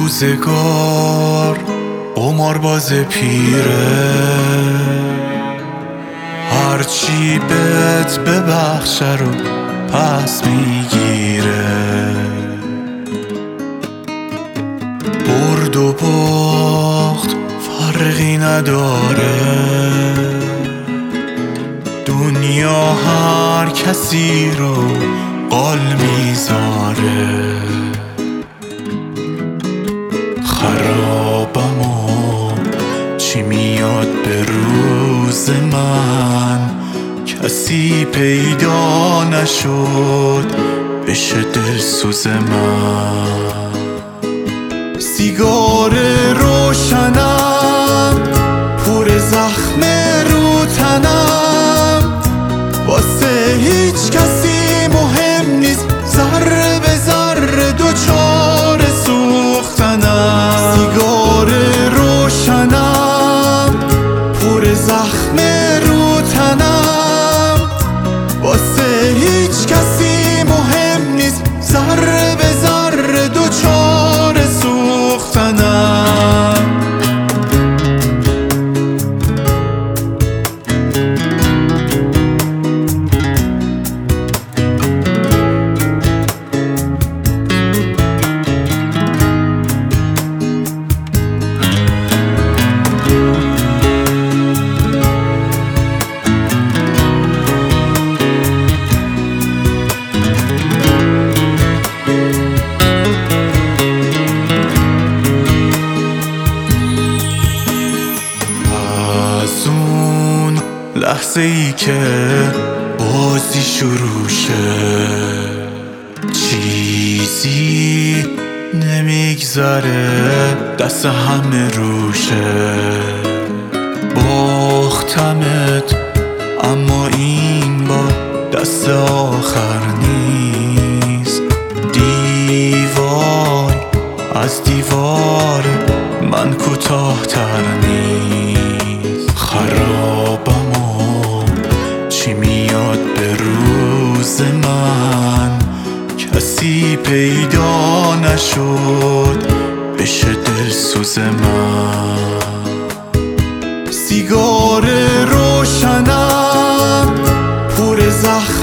روزگار قمارباز پیره، هرچی بهت ببخشه رو پس میگیره. برد و باخت فرقی نداره، دنیا هر کسی رو قال میذاره. خرابم و چی میاد به روز من، کسی پیدا نشد بشه دلسوز من. سیگار روشنم پر زخم رو تنم، واسه هیچ کسی مهم نیست ذره به ذره دوچار سوختنم. سیگار روشنم پر زخم رو تنم، واسه هیچ کسی مهم نیست ذره به ذره دوچار سوختنم. لحظه ای که بازی شروع شه، چیزی نمیگذره دست همه روشه. باختمت اما این با دست آخر نیست، دیوار از دیوار من کوتاه‌تر نیست. خرابم چی میاد به روز من، کسی پیدا نشد بشه دلسوز من. سیگار روشنم پر زخم